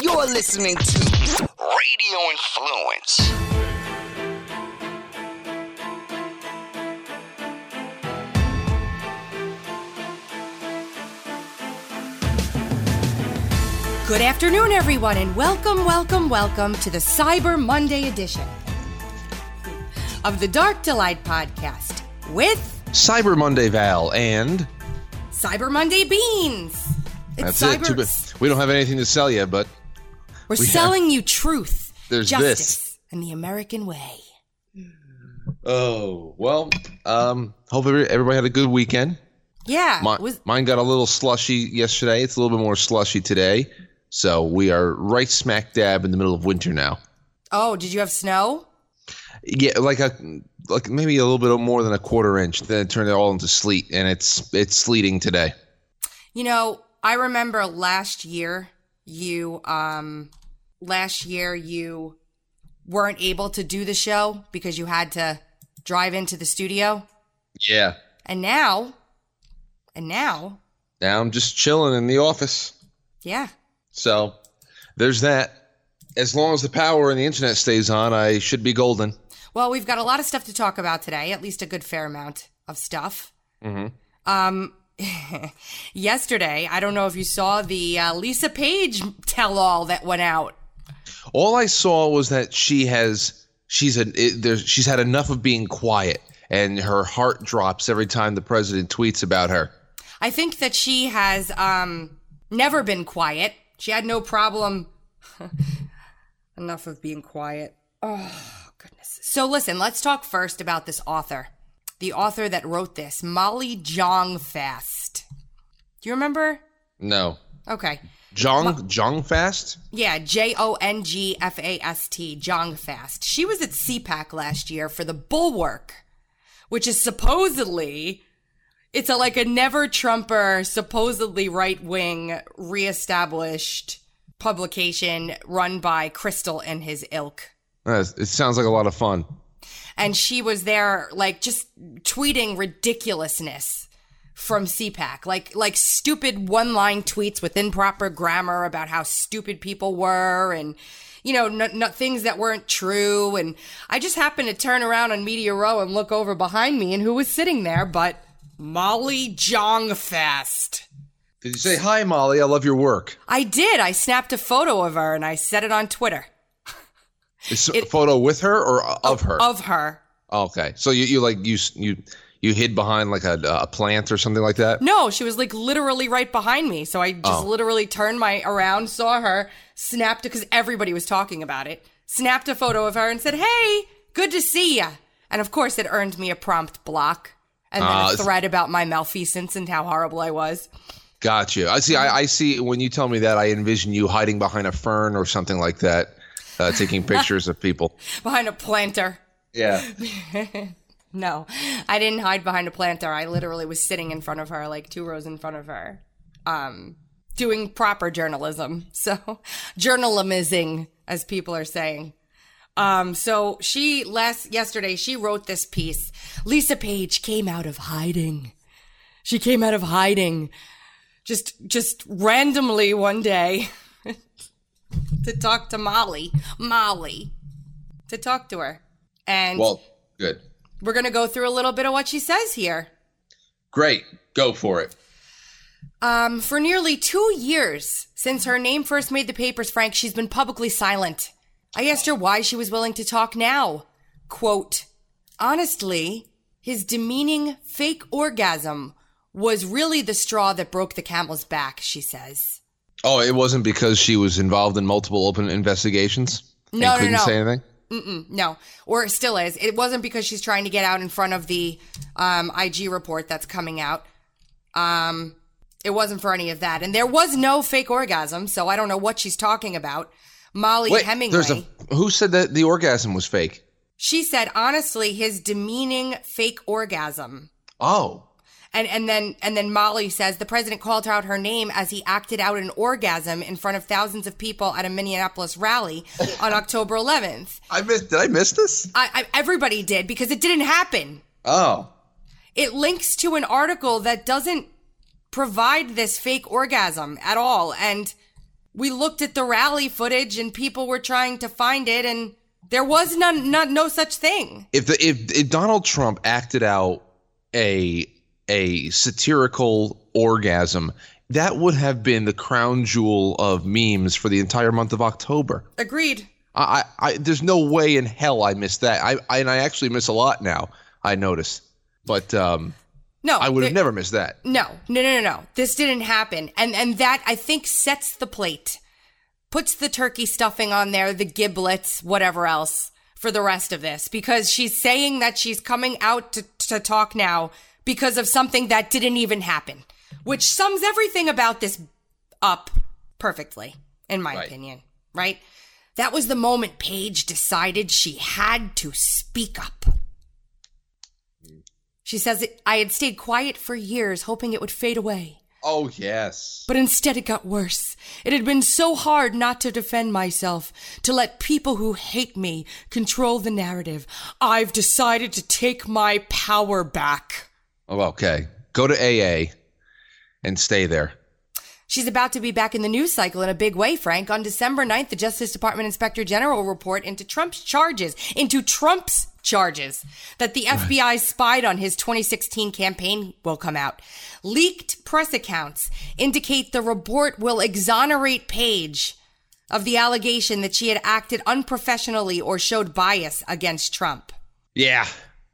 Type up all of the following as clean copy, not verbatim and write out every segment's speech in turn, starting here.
You're listening to Radio Influence. Good afternoon, everyone, and welcome to the Cyber Monday edition of the Dark Delight podcast with Cyber Monday Val and Cyber Monday Beans. That's it. We don't have anything to sell you, but we're selling you truth, there's justice, this. and the American way. Oh, well, hope everybody had a good weekend. Yeah. Mine got a little slushy yesterday. It's a little bit more slushy today. So we are right smack dab in the middle of winter now. Oh, did you have snow? Yeah, like maybe a little bit more than a quarter inch. Then it turned it all into sleet, and it's sleeting today. You know, I remember last year you weren't able to do the show because you had to drive into the studio. Yeah. And now I'm just chilling in the office. Yeah. So there's that. As long as the power and the internet stays on, I should be golden. Well, we've got a lot of stuff to talk about today, at least a good fair amount of stuff. Mm-hmm. Yesterday, I don't know if you saw the Lisa Page tell-all that went out. All I saw was that she's had enough of being quiet, and her heart drops every time the president tweets about her. I think that she has never been quiet. She had no problem. Enough of being quiet. Oh, goodness. So listen, let's talk first about this author. The author that wrote this, Molly Jong-Fast. Do you remember? No. Okay. Jong-Fast? Yeah, Jongfast, Jong-Fast. She was at CPAC last year for The Bulwark, which is supposedly... It's like a never-Trumper, supposedly right-wing, reestablished publication run by Crystal and his ilk. It sounds like a lot of fun. And she was there, like, just tweeting ridiculousness from CPAC. Like stupid one-line tweets with improper grammar about how stupid people were and, you know, things that weren't true. And I just happened to turn around on Media Row and look over behind me, and who was sitting there but... Molly Jong-Fast. Did you say, hi, Molly, I love your work? I did. I snapped a photo of her and I set it on Twitter. Is a photo with her or of her? Of her. Oh, okay. So you hid behind like a plant or something like that? No, she was like literally right behind me. So I just literally turned around, saw her, snapped it because everybody was talking about it, snapped a photo of her and said, hey, good to see ya. And of course it earned me a prompt block. And then a thread about my malfeasance and how horrible I was. Got you. I see. When you tell me that, I envision you hiding behind a fern or something like that, taking pictures of people. Behind a planter. Yeah. No, I didn't hide behind a planter. I literally was sitting in front of her, like 2 rows in front of her, doing proper journalism. So, journalisming, as people are saying. So yesterday she wrote this piece. Lisa Page came out of hiding. She came out of hiding just randomly one day to talk to Molly, to talk to her. And well, good. We're going to go through a little bit of what she says here. Great. Go for it. For nearly 2 years since her name first made the papers, Frank, she's been publicly silent. I asked her why she was willing to talk now. Quote, honestly, his demeaning fake orgasm was really the straw that broke the camel's back, she says. Oh, it wasn't because she was involved in multiple open investigations? No, couldn't say anything? No, or it still is. It wasn't because she's trying to get out in front of the IG report that's coming out. It wasn't for any of that. And there was no fake orgasm, so I don't know what she's talking about. Molly Hemingway. Who said that the orgasm was fake? She said, honestly, his demeaning fake orgasm. Oh. And then Molly says the president called out her name as he acted out an orgasm in front of thousands of people at a Minneapolis rally on October 11th. Did I miss this? Everybody did, because it didn't happen. Oh. It links to an article that doesn't provide this fake orgasm at all. And we looked at the rally footage and people were trying to find it, and there was no such thing. If Donald Trump acted out a satirical orgasm, that would have been the crown jewel of memes for the entire month of October. Agreed. There's no way in hell I missed that. I actually miss a lot now, I notice. But no, I would have never missed that. No. This didn't happen. And that, I think, sets the plate. Puts the turkey stuffing on there, the giblets, whatever else, for the rest of this. Because she's saying that she's coming out to talk now because of something that didn't even happen. Which sums everything about this up perfectly, in my opinion. Right? That was the moment Paige decided she had to speak up. She says, I had stayed quiet for years, hoping it would fade away. Oh, yes. But instead it got worse. It had been so hard not to defend myself, to let people who hate me control the narrative. I've decided to take my power back. Oh, okay. Go to AA and stay there. She's about to be back in the news cycle in a big way, Frank. On December 9th, the Justice Department Inspector General will report into Trump's charges that the FBI spied on his 2016 campaign will come out. Leaked press accounts indicate the report will exonerate Paige of the allegation that she had acted unprofessionally or showed bias against Trump. Yeah.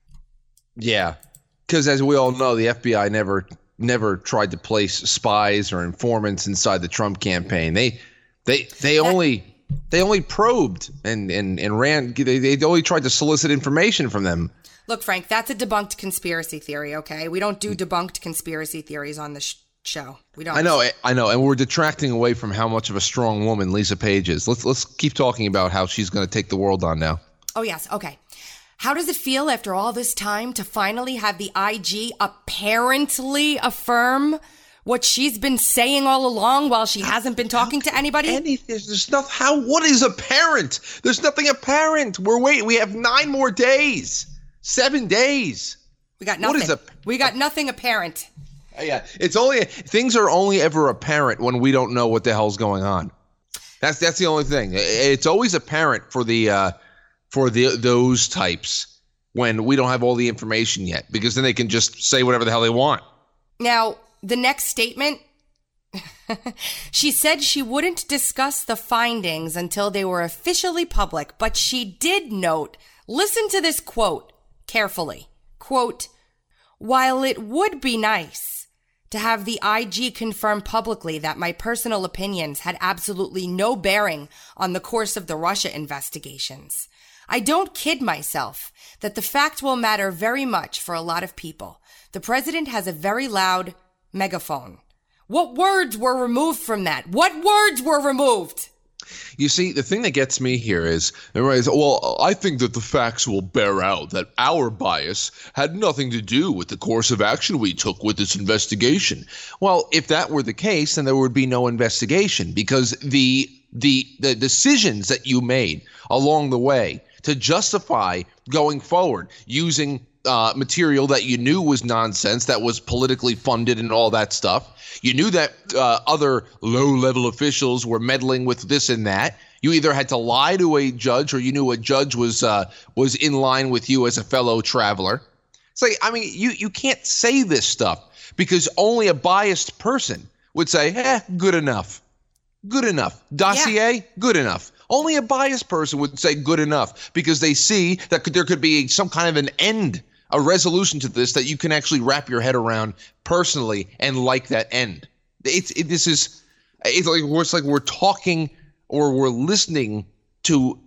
Because as we all know, the FBI never tried to place spies or informants inside the Trump campaign. They only probed and ran. They only tried to solicit information from them. Look, Frank, that's a debunked conspiracy theory. Okay, we don't do debunked conspiracy theories on the show. We don't. I know, and we're detracting away from how much of a strong woman Lisa Page is. Let's keep talking about how she's going to take the world on now. Oh yes, okay. How does it feel after all this time to finally have the IG apparently affirm what she's been saying all along while she hasn't been talking to anybody? There's nothing. What is apparent? There's nothing apparent. We have 9 more days. 7 days. We got nothing. We got nothing apparent. Yeah, things are only ever apparent when we don't know what the hell's going on. That's the only thing. It's always apparent for those types when we don't have all the information yet, because then they can just say whatever the hell they want. Now, the next statement, she said she wouldn't discuss the findings until they were officially public, but she did note, listen to this quote carefully, quote, while it would be nice to have the IG confirm publicly that my personal opinions had absolutely no bearing on the course of the Russia investigations, I don't kid myself that the fact will matter very much for a lot of people. The president has a very loud megaphone. What words were removed from that? What words were removed? You see, the thing that gets me here is, I think that the facts will bear out that our bias had nothing to do with the course of action we took with this investigation. Well, if that were the case, then there would be no investigation, because the decisions that you made along the way to justify going forward using material that you knew was nonsense, that was politically funded and all that stuff. You knew that other low-level officials were meddling with this and that. You either had to lie to a judge, or you knew a judge was in line with you as a fellow traveler. It's like, I mean, you can't say this stuff because only a biased person would say, good enough. Good enough. Dossier, good enough. Only a biased person would say good enough because they see that there could be some kind of an end, a resolution to this that you can actually wrap your head around personally and like that end. It's like we're talking or we're listening to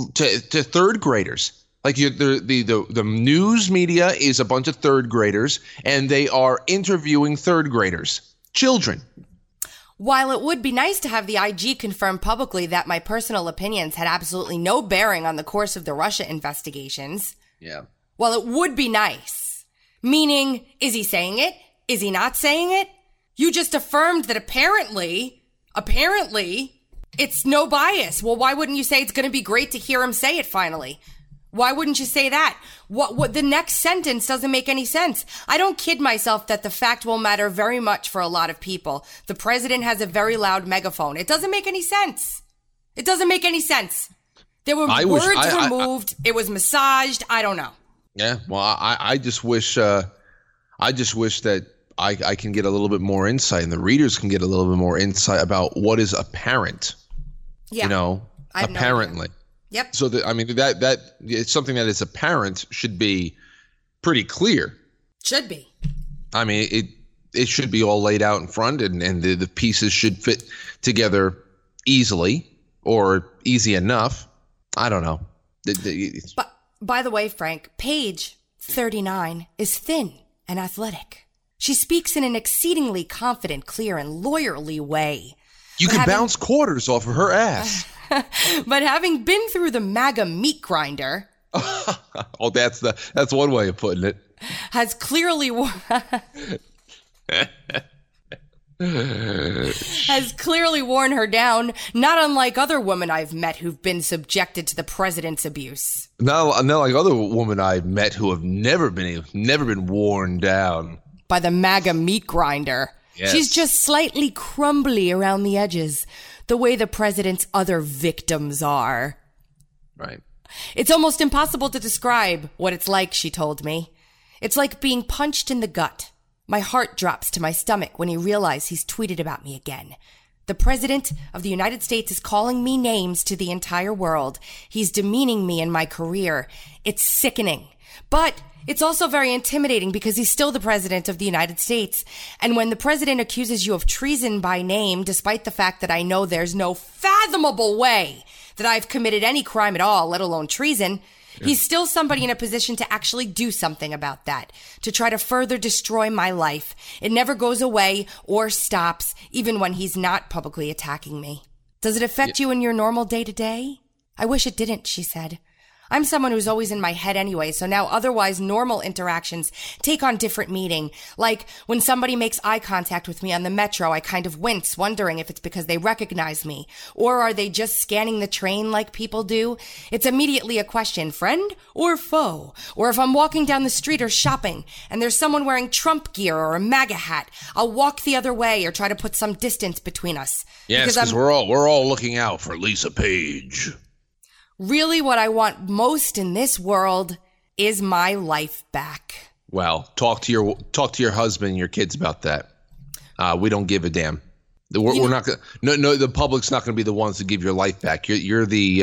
third graders. Like the news media is a bunch of third graders, and they are interviewing third graders, children. While it would be nice to have the IG confirm publicly that my personal opinions had absolutely no bearing on the course of the Russia investigations. Yeah. Well, it would be nice. Meaning, is he saying it? Is he not saying it? You just affirmed that apparently, it's no bias. Well, why wouldn't you say it's going to be great to hear him say it finally? Why wouldn't you say that? What the next sentence doesn't make any sense. I don't kid myself that the fact will matter very much for a lot of people. The president has a very loud megaphone. It doesn't make any sense. It doesn't make any sense. There were words removed. It was massaged. I don't know. Yeah, well, I just wish that I can get a little bit more insight, and the readers can get a little bit more insight about what is apparent. Yeah, apparently. Yep. So that it's something that is apparent should be pretty clear. Should be. I mean, it should be all laid out in front, and the pieces should fit together easily or easy enough. I don't know. But by the way, Frank, Paige, 39, is thin and athletic. She speaks in an exceedingly confident, clear, and lawyerly way. You could bounce quarters off of her ass. But having been through the MAGA meat grinder... Oh, that's one way of putting it. Has clearly... has clearly worn her down, not unlike other women I've met who've been subjected to the president's abuse. Not like other women I've met who have never been worn down. By the MAGA meat grinder. Yes. She's just slightly crumbly around the edges, the way the president's other victims are. Right. It's almost impossible to describe what it's like, she told me. It's like being punched in the gut. My heart drops to my stomach when he realizes he's tweeted about me again. The president of the United States is calling me names to the entire world. He's demeaning me in my career. It's sickening. But it's also very intimidating because he's still the president of the United States. And when the president accuses you of treason by name, despite the fact that I know there's no fathomable way that I've committed any crime at all, let alone treason, he's still somebody in a position to actually do something about that, to try to further destroy my life. It never goes away or stops, even when he's not publicly attacking me. Does it affect you in your normal day-to-day? I wish it didn't, she said. I'm someone who's always in my head anyway, so now otherwise normal interactions take on different meaning. Like when somebody makes eye contact with me on the metro, I kind of wince, wondering if it's because they recognize me. Or are they just scanning the train like people do? It's immediately a question, friend or foe? Or if I'm walking down the street or shopping and there's someone wearing Trump gear or a MAGA hat, I'll walk the other way or try to put some distance between us. Yes, because we're all looking out for Lisa Page. Really, what I want most in this world is my life back. Well, talk to your husband and your kids about that. We don't give a damn. We're not gonna. No. The public's not going to be the ones to give your life back. You're the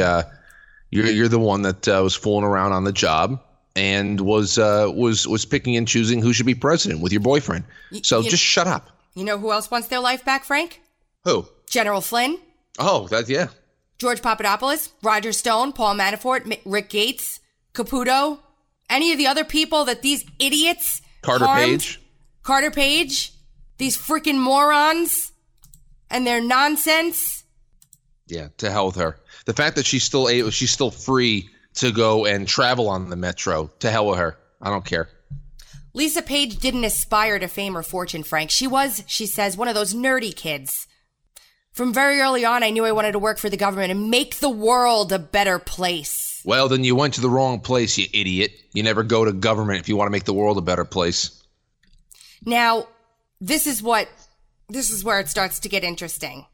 one that was fooling around on the job and was picking and choosing who should be president with your boyfriend. So just shut up. You know who else wants their life back, Frank? Who? General Flynn. Oh, yeah. George Papadopoulos, Roger Stone, Paul Manafort, Rick Gates, Caputo, any of the other people that these idiots Carter Page, these freaking morons and their nonsense. Yeah, to hell with her. The fact that she's still free to go and travel on the metro, to hell with her. I don't care. Lisa Page didn't aspire to fame or fortune, Frank. She was, she says, one of those nerdy kids. From very early on, I knew I wanted to work for the government and make the world a better place. Well, then you went to the wrong place, you idiot. You never go to government if you want to make the world a better place. Now, this is where it starts to get interesting.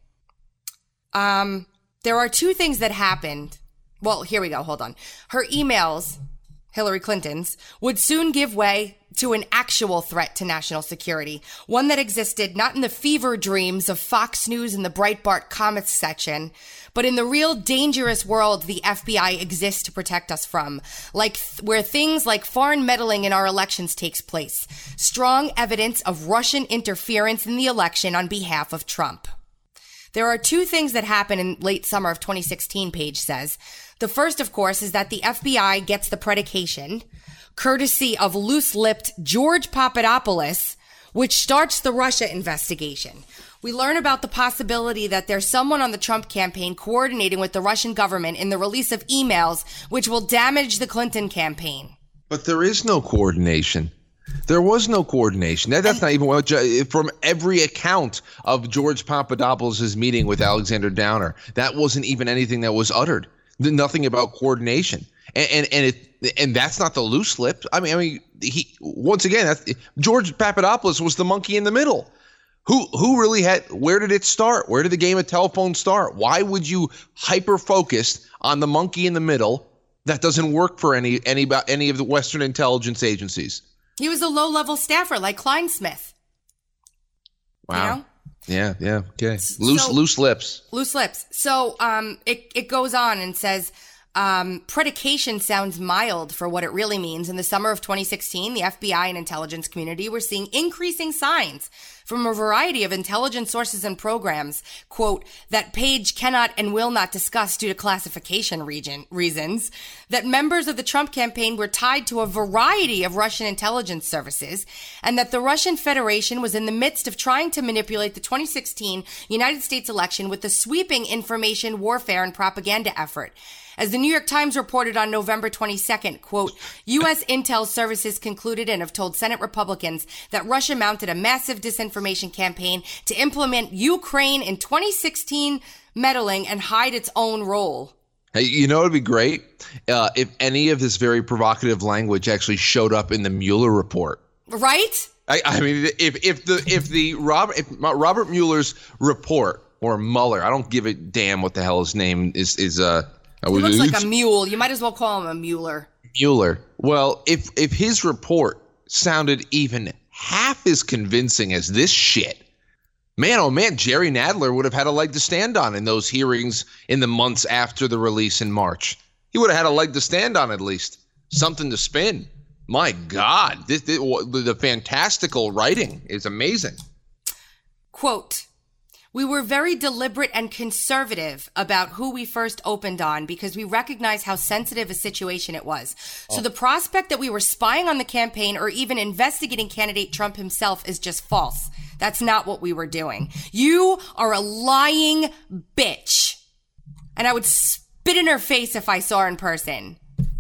There are two things that happened. Well, here we go. Hold on. Her emails, Hillary Clinton's, would soon give way to an actual threat to national security, one that existed not in the fever dreams of Fox News and the Breitbart comments section, but in the real dangerous world the FBI exists to protect us from, like where things like foreign meddling in our elections takes place, strong evidence of Russian interference in the election on behalf of Trump. There are two things that happen in late summer of 2016, Page says. The first, of course, is that the FBI gets the predication, courtesy of loose-lipped George Papadopoulos, which starts the Russia investigation. We learn about the possibility that there's someone on the Trump campaign coordinating with the Russian government in the release of emails which will damage the Clinton campaign. But there is no coordination. There was no coordination. That's not even what, from every account of George Papadopoulos' meeting with Alexander Downer. That wasn't even anything that was uttered. Nothing about coordination. And that's not the loose lip. I mean, he once again, George Papadopoulos was the monkey in the middle. Who really had? Where did it start? Where did the game of telephone start? Why would you hyper focus on the monkey in the middle? That doesn't work for any of the Western intelligence agencies. He was a low-level staffer like Kleinsmith. Wow. You know? Yeah. Okay. Loose lips. Loose lips. So it goes on and says, predication sounds mild for what it really means. In the summer of 2016, the FBI and intelligence community were seeing increasing signs from a variety of intelligence sources and programs, quote, that Page cannot and will not discuss due to classification reasons, that members of the Trump campaign were tied to a variety of Russian intelligence services, and that the Russian Federation was in the midst of trying to manipulate the 2016 United States election with a sweeping information warfare and propaganda effort. As the New York Times reported on November 22nd, quote, U.S. intel services concluded and have told Senate Republicans that Russia mounted a massive disinformation campaign to implement Ukraine in 2016 meddling and hide its own role. Hey, you know, it'd be great if any of this very provocative language actually showed up in the Mueller report. Right? I mean, if Robert Mueller's report, or Mueller, I don't give a damn what the hell his name is. He looks like a mule. You might as well call him a Mueller. Mueller. Well, if his report sounded even half as convincing as this shit, man, oh man, Jerry Nadler would have had a leg to stand on in those hearings in the months after the release in March. He would have had a leg to stand on, at least. Something to spin. My God, the fantastical writing is amazing. Quote, we were very deliberate and conservative about who we first opened on because we recognized how sensitive a situation it was. So the prospect that we were spying on the campaign or even investigating candidate Trump himself is just false. That's not what we were doing. You are a lying bitch. And I would spit in her face if I saw her in person.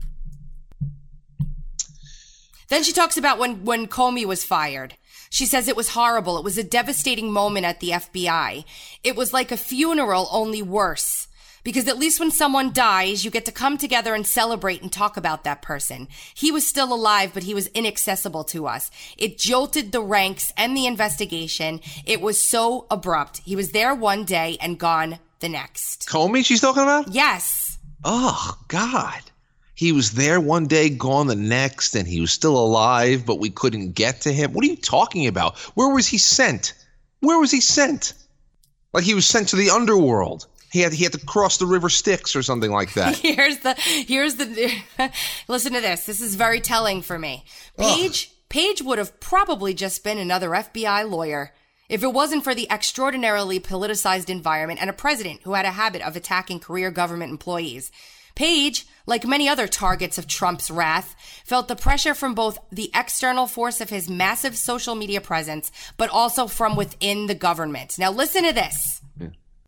Then she talks about when Comey was fired. She says it was horrible. It was a devastating moment at the FBI. It was like a funeral, only worse. Because at least when someone dies, you get to come together and celebrate and talk about that person. He was still alive, but he was inaccessible to us. It jolted the ranks and the investigation. It was so abrupt. He was there one day and gone the next. Comey she's talking about? Yes. Oh, God. He was there one day, gone the next, and he was still alive, but we couldn't get to him. What are you talking about? Where was he sent? Where was he sent? Like he was sent to the underworld. He had to cross the River Styx or something like that. Here's the listen to this. This is very telling for me. Page would have probably just been another FBI lawyer if it wasn't for the extraordinarily politicized environment and a president who had a habit of attacking career government employees. Page, like many other targets of Trump's wrath, felt the pressure from both the external force of his massive social media presence, but also from within the government. Now listen to this. Yeah.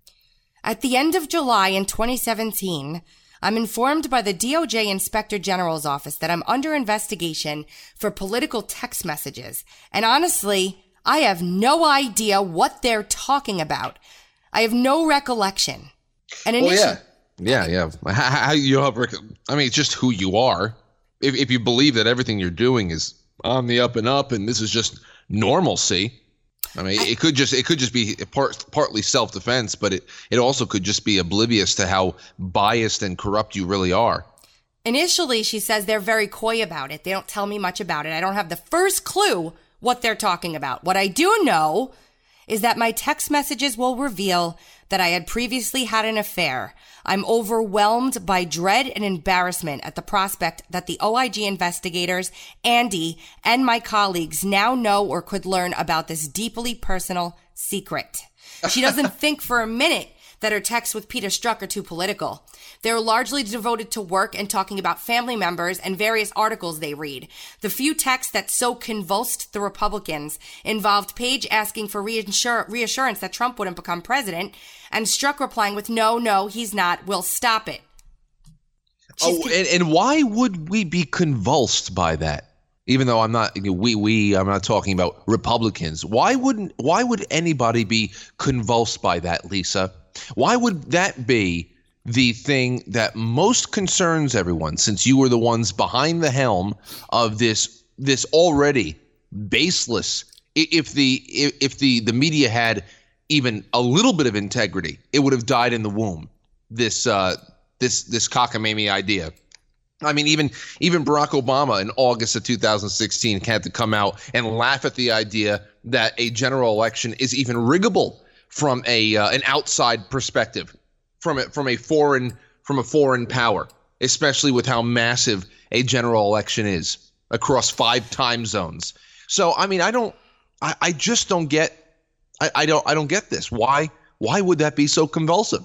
At the end of July in 2017, I'm informed by the DOJ Inspector General's office that I'm under investigation for political text messages. And honestly, I have no idea what they're talking about. I have no recollection. And initially, Yeah. How you have? I mean, it's just who you are. If you believe that everything you're doing is on the up and up, and this is just normalcy. I mean, it could just be partly self-defense, but it also could just be oblivious to how biased and corrupt you really are. Initially, she says they're very coy about it. They don't tell me much about it. I don't have the first clue what they're talking about. What I do know is that my text messages will reveal that I had previously had an affair. I'm overwhelmed by dread and embarrassment at the prospect that the OIG investigators, Andy, and my colleagues now know or could learn about this deeply personal secret. She doesn't think for a minute that her texts with Peter Strzok are too political. They're largely devoted to work and talking about family members and various articles they read. The few texts that so convulsed the Republicans involved Page asking for reassurance that Trump wouldn't become president, and Strzok replying with, no, he's not. We'll stop it. And why would we be convulsed by that? Even though I'm not, I'm not talking about Republicans. Why would anybody be convulsed by that, Lisa? Why would that be the thing that most concerns everyone, since you were the ones behind the helm of this already baseless. If the media had even a little bit of integrity, it would have died in the womb. This cockamamie idea. I mean, even Barack Obama in August of 2016 had to come out and laugh at the idea that a general election is even riggable from an outside perspective, from a foreign power, especially with how massive a general election is across 5 time zones. So, I mean, I just don't get. I don't get this. Why would that be so convulsive?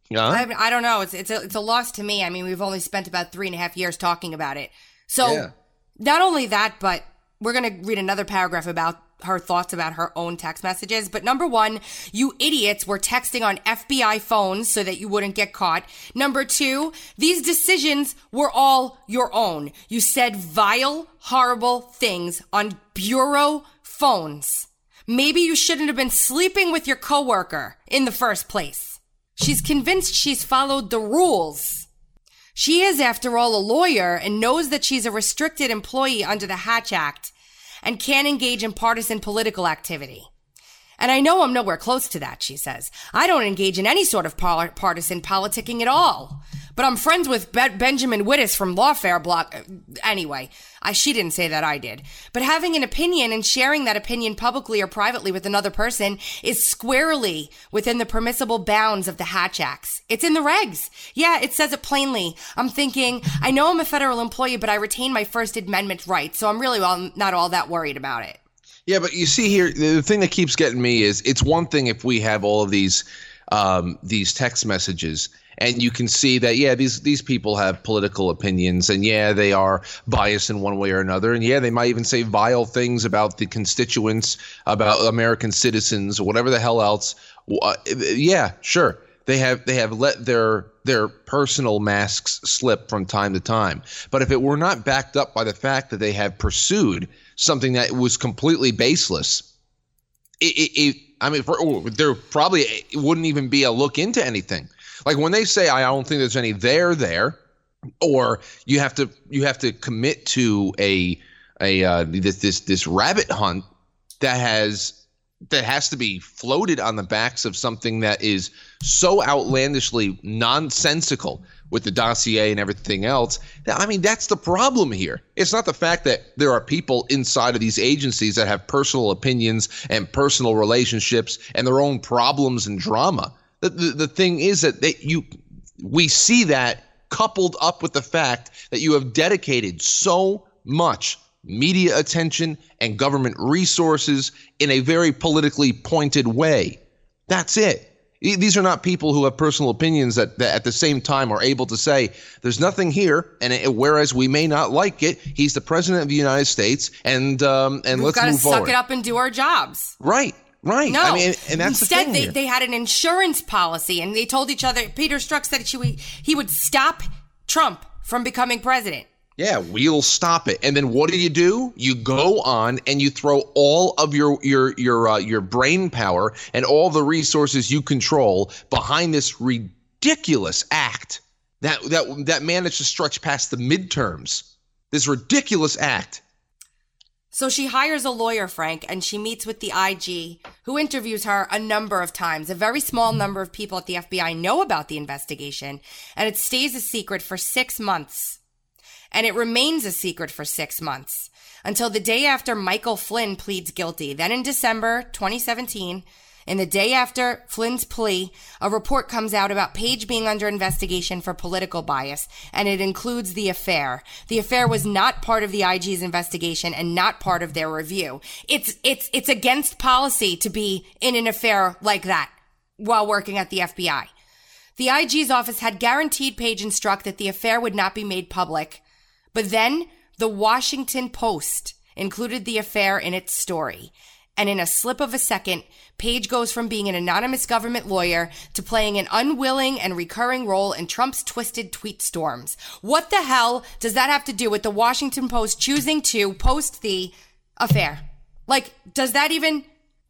I don't know. It's a loss to me. I mean, we've only spent about 3.5 years talking about it. So Not only that, but we're going to read another paragraph about her thoughts about her own text messages. But number 1, you idiots were texting on FBI phones so that you wouldn't get caught. Number 2, these decisions were all your own. You said vile, horrible things on bureau phones. Maybe you shouldn't have been sleeping with your coworker in the first place. She's convinced she's followed the rules. She is, after all, a lawyer and knows that she's a restricted employee under the Hatch Act and can't engage in partisan political activity. And I know I'm nowhere close to that, she says. I don't engage in any sort of partisan politicking at all. But I'm friends with Benjamin Wittes from Lawfare Blog. Anyway, she didn't say that, I did. But having an opinion and sharing that opinion publicly or privately with another person is squarely within the permissible bounds of the Hatch Acts. It's in the regs. Yeah, it says it plainly. I'm thinking, I know I'm a federal employee, but I retain my First Amendment rights, so I'm really not all that worried about it. Yeah, but you see here, the thing that keeps getting me is it's one thing if we have all of these text messages and you can see that, yeah, these people have political opinions and, yeah, they are biased in one way or another. And, yeah, they might even say vile things about the constituents, about American citizens, or whatever the hell else. Yeah, sure. They have let their personal masks slip from time to time. But if it were not backed up by the fact that they have pursued something that was completely baseless, there probably wouldn't even be a look into anything. Like when they say, I don't think there's any there, or you have to commit to this rabbit hunt that has to be floated on the backs of something that is so outlandishly nonsensical with the dossier and everything else. I mean, that's the problem here. It's not the fact that there are people inside of these agencies that have personal opinions and personal relationships and their own problems and drama. The thing is that we see that coupled up with the fact that you have dedicated so much media attention and government resources in a very politically pointed way. That's it. These are not people who have personal opinions that at the same time are able to say, there's nothing here, and whereas we may not like it, he's the president of the United States, and let's move forward. We've got to suck it up and do our jobs. Right. No, I mean, and that's instead the thing they had an insurance policy, and they told each other. Peter Strzok said he would stop Trump from becoming president. Yeah, we'll stop it. And then what do? You go on and you throw all of your brain power and all the resources you control behind this ridiculous act that managed to stretch past the midterms. This ridiculous act. So she hires a lawyer, Frank, and she meets with the IG, who interviews her a number of times. A very small number of people at the FBI know about the investigation, and it stays a secret for 6 months. And it remains a secret for 6 months until the day after Michael Flynn pleads guilty. Then in December 2017, in the day after Flynn's plea, a report comes out about Page being under investigation for political bias, and it includes the affair. The affair was not part of the IG's investigation and not part of their review. It's against policy to be in an affair like that while working at the FBI. The IG's office had guaranteed Page and Strzok that the affair would not be made public, but then the Washington Post included the affair in its story. And in a slip of a second, Page goes from being an anonymous government lawyer to playing an unwilling and recurring role in Trump's twisted tweet storms. What the hell does that have to do with the Washington Post choosing to post the affair? Like, does that even...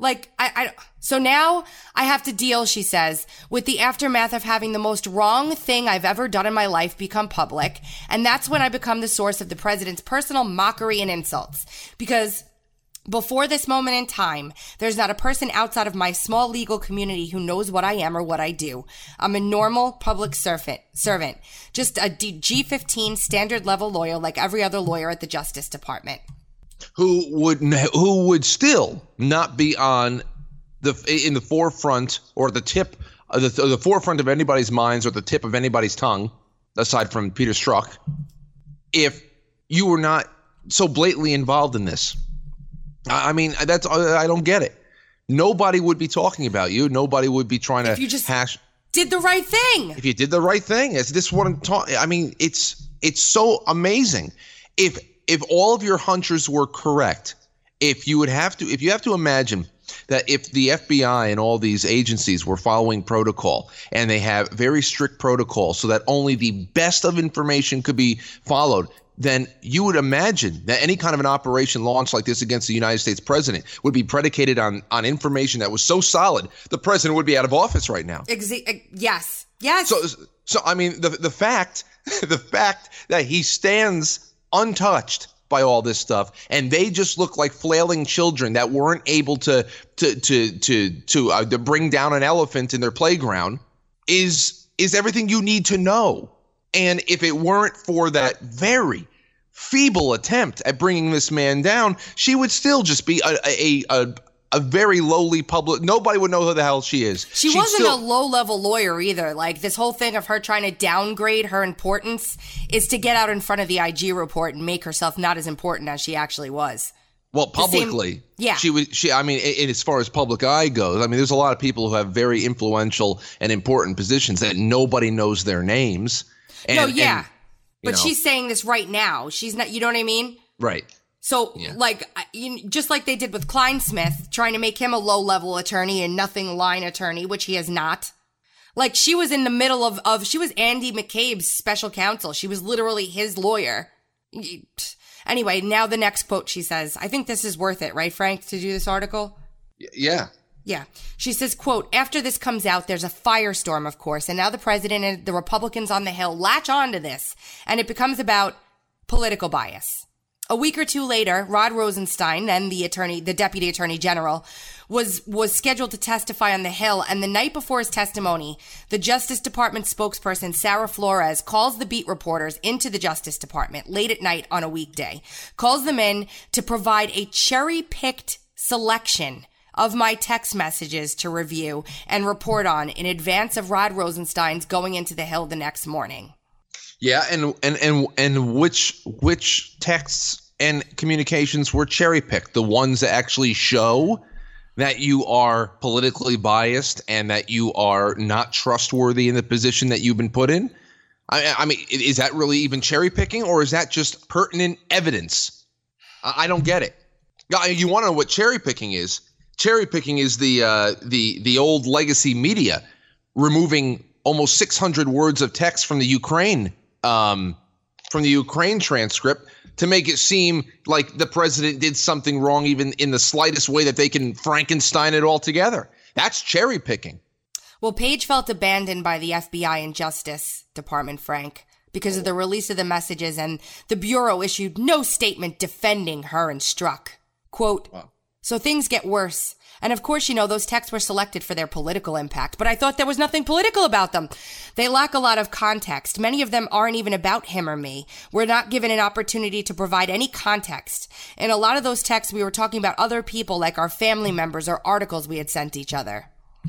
Like, so now I have to deal, she says, with the aftermath of having the most wrong thing I've ever done in my life become public. And that's when I become the source of the president's personal mockery and insults. Because before this moment in time, there's not a person outside of my small legal community who knows what I am or what I do. I'm a normal public servant, just a G15 standard level lawyer like every other lawyer at the Justice Department. Who would still not be in the forefront or the tip the forefront of anybody's minds or the tip of anybody's tongue, aside from Peter Strzok, if you were not so blatantly involved in this. I mean, I don't get it. Nobody would be talking about you. Nobody would be trying to did the right thing. If you did the right thing, is this what I'm talking? I mean, it's so amazing. If all of your hunches were correct, if you have to imagine that if the FBI and all these agencies were following protocol and they have very strict protocol so that only the best of information could be followed, then you would imagine that any kind of an operation launched like this against the United States president would be predicated on information that was so solid, the president would be out of office right now. Yes. So I mean, the fact that he stands untouched by all this stuff, and they just look like flailing children that weren't able to bring down an elephant in their playground is everything you need to know. And if it weren't for that very feeble attempt at bringing this man down, she would still just be a very lowly public. Nobody would know who the hell she is. She wasn't a low-level lawyer either. Like, this whole thing of her trying to downgrade her importance is to get out in front of the IG report and make herself not as important as she actually was. Well, publicly, yeah. I mean, as far as public eye goes, I mean, there's a lot of people who have very influential and important positions that nobody knows their names. But she's saying this right now. She's not, you know what I mean? Right. So, just like they did with Kleinsmith, trying to make him a low-level attorney and nothing line attorney, which he is not. Like, she was in the middle of she was Andy McCabe's special counsel. She was literally his lawyer. Anyway, now the next quote, she says, I think this is worth it, right, Frank, to do this article? Yeah. Yeah. She says, quote, after this comes out, there's a firestorm, of course, and now the president and the Republicans on the Hill latch on to this, and it becomes about political bias. A week or two later, Rod Rosenstein, then the deputy attorney general, was scheduled to testify on the Hill. And the night before his testimony, the Justice Department spokesperson, Sarah Flores, calls the beat reporters into the Justice Department late at night on a weekday, calls them in to provide a cherry-picked selection of my text messages to review and report on in advance of Rod Rosenstein's going into the Hill the next morning. Yeah, and which texts and communications were cherry picked? The ones that actually show that you are politically biased and that you are not trustworthy in the position that you've been put in? I mean, is that really even cherry picking, or is that just pertinent evidence? I don't get it. You want to know what cherry picking is? Cherry picking is the old legacy media removing almost 600 words of text from the Ukraine transcript to make it seem like the president did something wrong, even in the slightest way that they can Frankenstein it all together. That's cherry picking. Well, Page felt abandoned by the FBI and Justice Department, Frank, because of the release of the messages, and the Bureau issued no statement defending her and Strzok. Quote, wow. So things get worse. And of course, those texts were selected for their political impact, but I thought there was nothing political about them. They lack a lot of context. Many of them aren't even about him or me. We're not given an opportunity to provide any context. In a lot of those texts, we were talking about other people, like our family members or articles we had sent each other.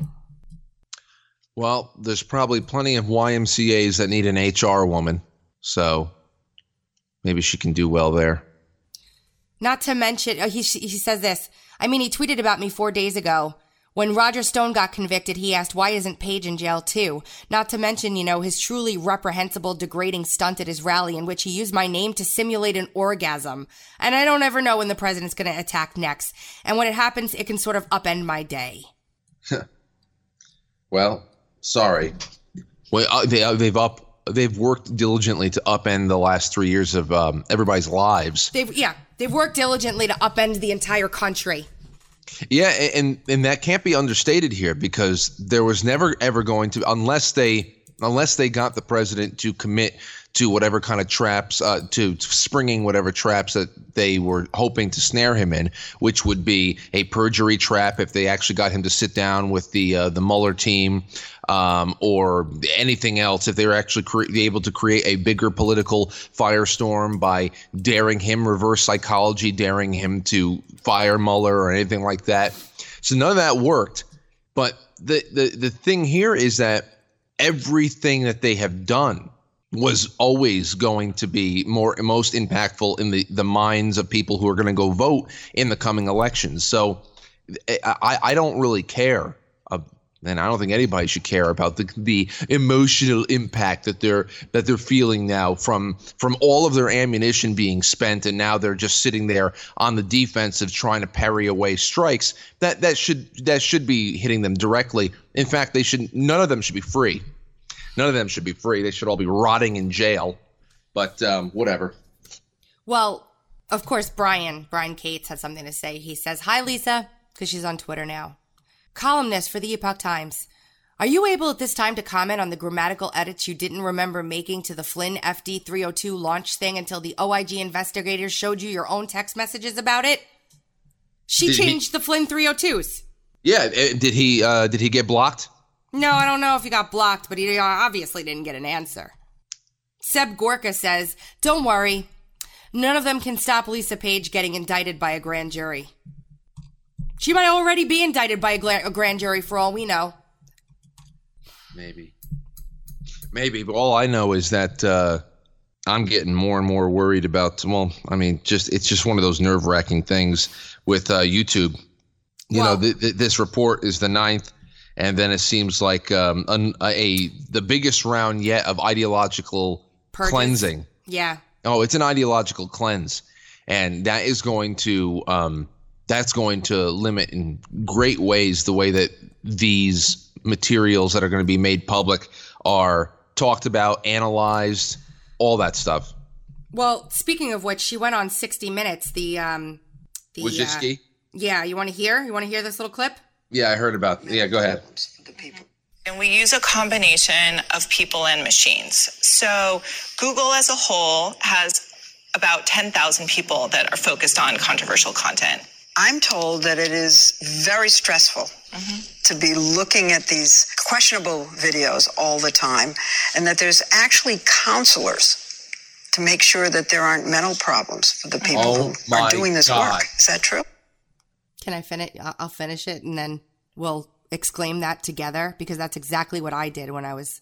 Well, there's probably plenty of YMCAs that need an HR woman, so maybe she can do well there. Not to mention, he says this. I mean, he tweeted about me 4 days ago. When Roger Stone got convicted, he asked, why isn't Page in jail too? Not to mention, his truly reprehensible, degrading stunt at his rally in which he used my name to simulate an orgasm. And I don't ever know when the president's going to attack next. And when it happens, it can sort of upend my day. Well, sorry. Well, they've worked diligently to upend the last 3 years of everybody's lives. They've worked diligently to upend the entire country. Yeah, and that can't be understated here, because there was never ever going to, unless they got the president to commit to whatever kind of traps, to springing whatever traps that they were hoping to snare him in, which would be a perjury trap if they actually got him to sit down with the Mueller team, or anything else, if they were actually able to create a bigger political firestorm by daring him, reverse psychology, daring him to fire Mueller or anything like that. So none of that worked. But the thing here is that everything that they have done was always going to be most impactful in the minds of people who are going to go vote in the coming elections. So I don't really care, and I don't think anybody should care about the emotional impact that they're feeling now from all of their ammunition being spent, and now they're just sitting there on the defensive trying to parry away strikes that should be hitting them directly. In fact, none of them should be free. None of them should be free. They should all be rotting in jail. But whatever. Well, of course, Brian Cates had something to say. He says, "Hi, Lisa," because she's on Twitter now. "Columnist for the Epoch Times. Are you able at this time to comment on the grammatical edits you didn't remember making to the Flynn FD-302 launch thing until the OIG investigators showed you your own text messages about it?" She changed the Flynn 302s. Yeah, did he get blocked? No, I don't know if he got blocked, but he obviously didn't get an answer. Seb Gorka says, "Don't worry. None of them can stop Lisa Page getting indicted by a grand jury. She might already be indicted by a grand jury for all we know." Maybe. But all I know is that I'm getting more and more worried about, it's just one of those nerve-wracking things with YouTube. This report is the 9th. And then it seems like the biggest round yet of ideological cleansing. Yeah. Oh, it's an ideological cleanse, and that is going to limit in great ways the way that these materials that are going to be made public are talked about, analyzed, all that stuff. Well, speaking of which, she went on 60 Minutes. Wojcicki? Yeah, you want to hear? You want to hear this little clip? Yeah, I heard about it. Yeah, go ahead. And we use a combination of people and machines. So Google as a whole has about 10,000 people that are focused on controversial content. I'm told that it is very stressful to be looking at these questionable videos all the time, and that there's actually counselors to make sure that there aren't mental problems for the people who are doing this work. Is that true? Can I finish? I'll finish it, and then we'll exclaim that together, because that's exactly what I did when I was...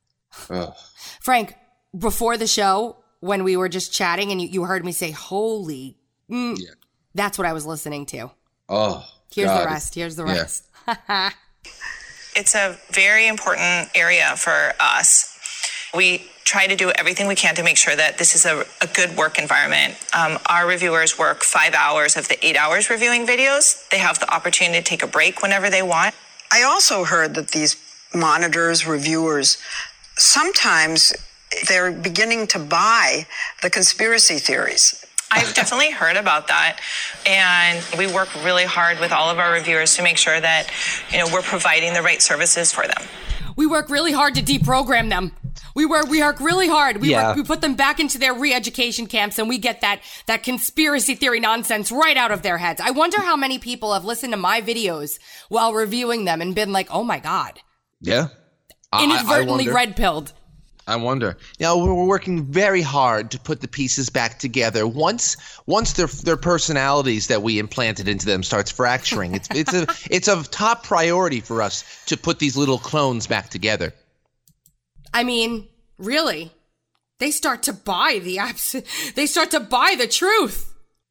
Frank, before the show, when we were just chatting and you heard me say, holy... Yeah. That's what I was listening to. Oh, Here's the rest. Yeah. It's a very important area for us. We try to do everything we can to make sure that this is a good work environment. Our reviewers work 5 hours of the 8 hours reviewing videos. They have the opportunity to take a break whenever they want. I also heard that these monitors, reviewers, sometimes they're beginning to buy the conspiracy theories. I've definitely heard about that, and we work really hard with all of our reviewers to make sure that, we're providing the right services for them. We work really hard to deprogram them. We work really hard. We put them back into their re-education camps, and we get that conspiracy theory nonsense right out of their heads. I wonder how many people have listened to my videos while reviewing them and been like, "Oh my God." Yeah. Inadvertently red-pilled. I wonder. We're working very hard to put the pieces back together. Once their personalities that we implanted into them starts fracturing, it's a top priority for us to put these little clones back together. I mean, really, they start to buy they start to buy the truth.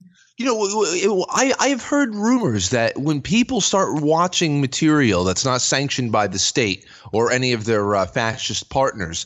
I have heard rumors that when people start watching material that's not sanctioned by the state or any of their fascist partners,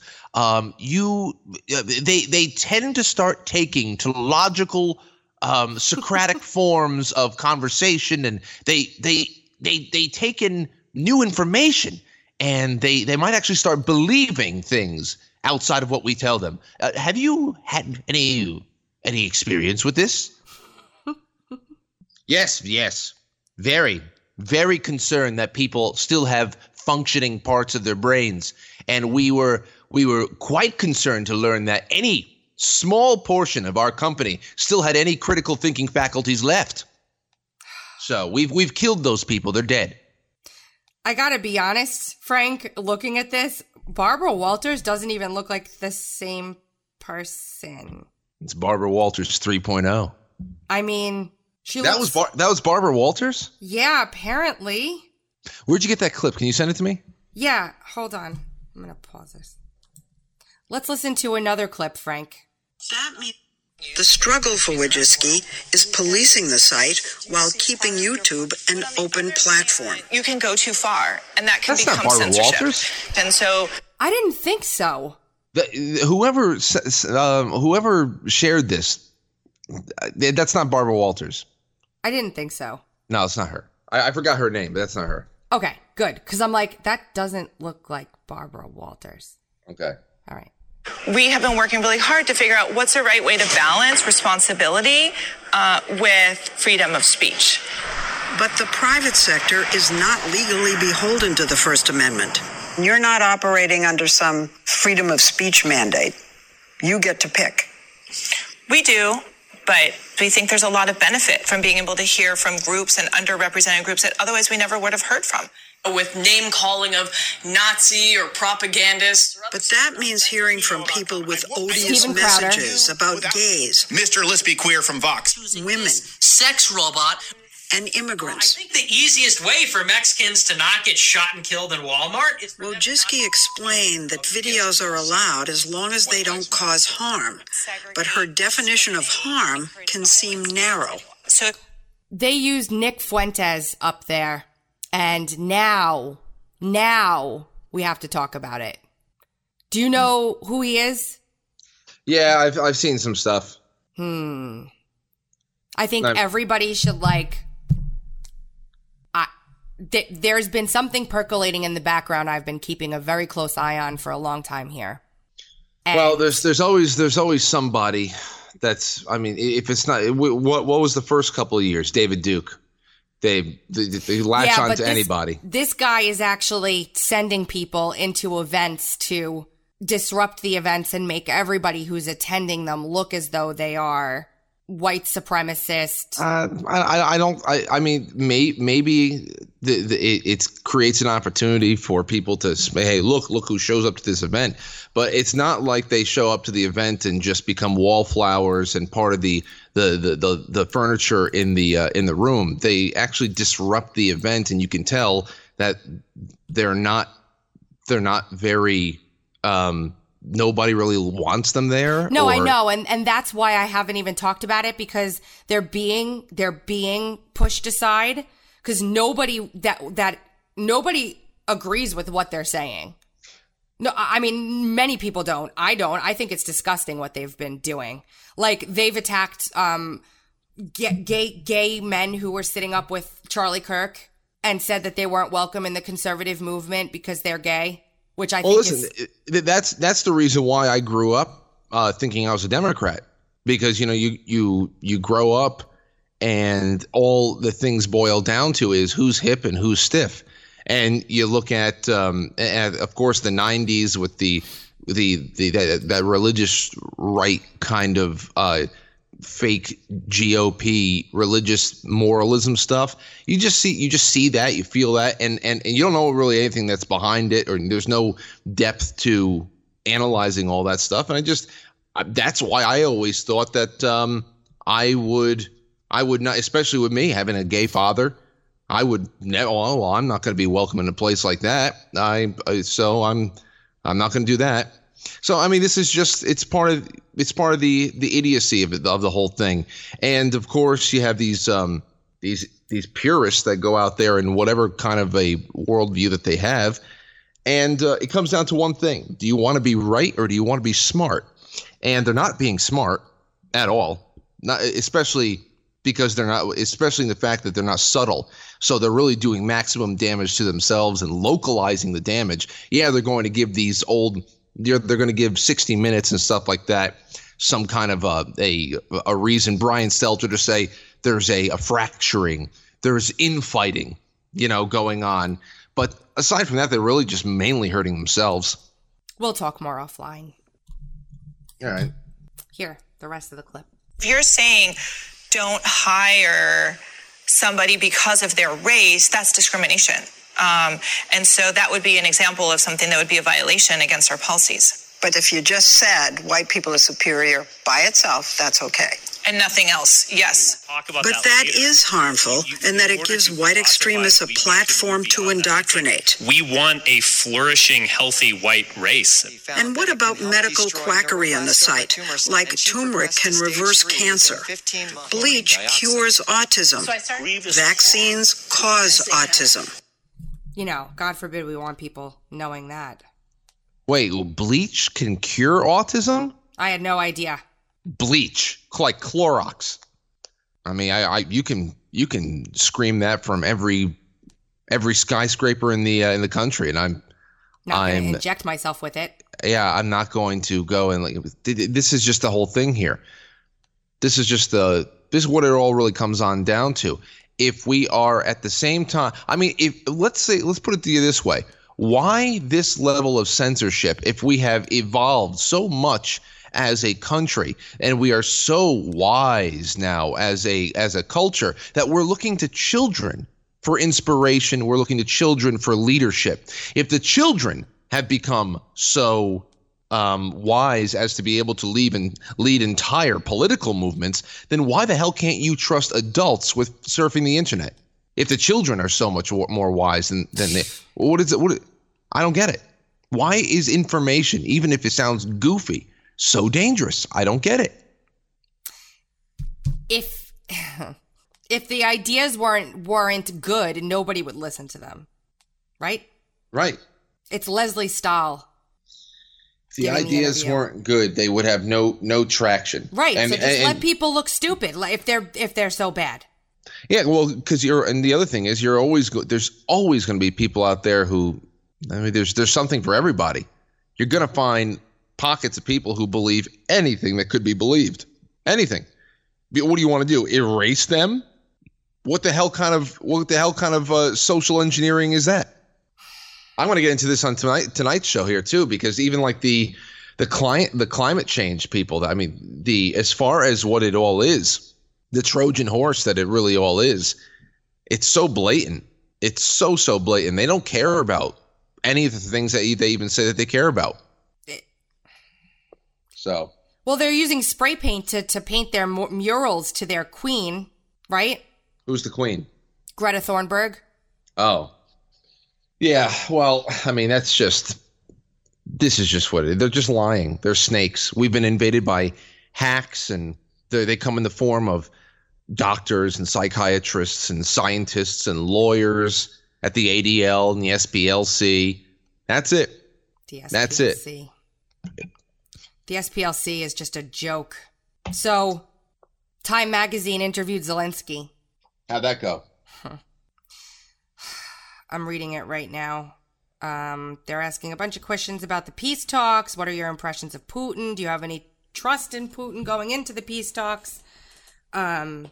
they tend to start taking to logical, Socratic forms of conversation, and they take in new information, and they might actually start believing things outside of what we tell them. Have you had any experience with this? Yes. Very, very concerned that people still have functioning parts of their brains. And we were quite concerned to learn that any small portion of our company still had any critical thinking faculties left. So we've killed those people. They're dead. I gotta be honest, Frank, looking at this, Barbara Walters doesn't even look like the same person. It's Barbara Walters 3.0. I mean, that was Barbara Walters? Yeah, apparently. Where'd you get that clip? Can you send it to me? Yeah, hold on. I'm gonna pause this. Let's listen to another clip, Frank. That means the struggle for Wojcicki is policing the site while keeping YouTube an open platform. You can go too far, and that can That's not become Barbara censorship. Walters. And so I didn't think so. Whoever shared this, that's not Barbara Walters. I didn't think so. No, it's not her. I forgot her name, but that's not her. Okay, good. Because I'm like, that doesn't look like Barbara Walters. Okay. All right. we have been working really hard to figure out what's the right way to balance responsibility with freedom of speech. But the private sector is not legally beholden to the First Amendment. You're not operating under some freedom of speech mandate. You get to pick. We do, but we think there's a lot of benefit from being able to hear from groups and underrepresented groups that otherwise we never would have heard from. With name calling of Nazi or propagandists. But that means hearing from people with odious Stephen Crowder. messages about gays, Mr. Let's Be Queer from Vox. women, Sex robot. and I immigrants. think the easiest way for Mexicans to not get shot and killed in Walmart is for them to Wojcicki explained that videos are allowed as long as they don't cause harm. But her definition of harm can seem narrow. So They used Nick Fuentes up there, and now we have to talk about it. Do you know who he is? Yeah, I've seen some stuff. I think everybody should there's been something percolating in the background I've been keeping a very close eye on for a long time here. And Well, there's always somebody that's. I mean, if it's not, what was the first couple of years? David Duke. They latch on but to anybody. This guy is actually sending people into events to disrupt the events and make everybody who's attending them look as though they are white supremacist. I mean, maybe it creates an opportunity for people to say, hey, look who shows up to this event. But it's not like they show up to the event and just become wallflowers and part of the furniture in the room. They actually disrupt the event, and you can tell that they're not very. Nobody really wants them there. No, I know, and that's why I haven't even talked about it, because they're being pushed aside because nobody agrees with what they're saying. No, I mean, many people don't. I don't. I think it's disgusting what they've been doing. Like, they've attacked gay men who were sitting up with Charlie Kirk and said that they weren't welcome in the conservative movement because they're gay. Which I think that's the reason why I grew up thinking I was a Democrat, because you grow up and all the things boil down to is who's hip and who's stiff, and you look at of course the 90s with that religious right kind of fake GOP religious moralism stuff. You just see that, you feel that, and you don't know really anything that's behind it, or there's no depth to analyzing all that stuff. And that's why I always thought that I would not, especially with me having a gay father, I would never. Oh, I'm not going to be welcome in a place like that. So I'm not going to do that. So I mean, this is just it's part of the idiocy of the whole thing. And of course, you have these purists that go out there in whatever kind of a worldview that they have, and it comes down to one thing: do you want to be right or do you want to be smart? And they're not being smart at all, not especially because they're not, especially in the fact that they're not subtle. So they're really doing maximum damage to themselves and localizing the damage. Yeah, they're going to give these they're going to give 60 Minutes and stuff like that some kind of a reason, Brian Stelter, to say there's a fracturing, there's infighting, going on. But aside from that, they're really just mainly hurting themselves. We'll talk more offline. All right. Here, the rest of the clip. If you're saying don't hire somebody because of their race, that's discrimination. And so that would be an example of something that would be a violation against our policies. But if you just said white people are superior by itself, that's okay. And nothing else, yes. But that is harmful, in that it gives white extremists a platform to indoctrinate. We want a flourishing, healthy white race. And what about medical quackery on the site? Like turmeric can reverse cancer. Bleach cures autism. Vaccines cause autism. God forbid we want people knowing that. Wait, bleach can cure autism? I had no idea. Bleach, like Clorox. I mean, you can scream that from every skyscraper in the country, and I'm going to inject myself with it. Yeah, I'm not going to go and this is just the whole thing here. This is what it all really comes on down to. If we are at the same time, I mean, let's put it to you this way. Why this level of censorship if we have evolved so much as a country and we are so wise now as a culture that we're looking to children for inspiration, we're looking to children for leadership. If the children have become so wise as to be able to lead entire political movements, then why the hell can't you trust adults with surfing the internet? If the children are so much more wise than they, what is it? I don't get it. Why is information, even if it sounds goofy, so dangerous? I don't get it. If the ideas weren't good, nobody would listen to them, right? Right. It's Leslie Stahl. If the ideas weren't good, they would have no traction. Right. So just let people look stupid if they're so bad. Yeah, well, because and the other thing is there's always going to be people out there who, I mean, there's something for everybody. You're going to find pockets of people who believe anything that could be believed. Anything. What do you want to do? Erase them? What the hell kind of social engineering is that? I want to get into this on tonight's show here too, because even like the climate change people, I mean, as far as what it all is, the Trojan horse that it really all is, it's so blatant. It's so blatant. They don't care about any of the things that they even say that they care about. So. Well, they're using spray paint to paint their murals to their queen, right? Who's the queen? Greta Thunberg. Oh. Yeah, well, I mean, this is just what it is. They're just lying. They're snakes. We've been invaded by hacks, and they come in the form of doctors and psychiatrists and scientists and lawyers at the ADL and the SPLC. That's it. That's it. The SPLC is just a joke. So, Time Magazine interviewed Zelensky. How'd that go? I'm reading it right now. They're asking a bunch of questions about the peace talks. What are your impressions of Putin? Do you have any trust in Putin going into the peace talks? Hold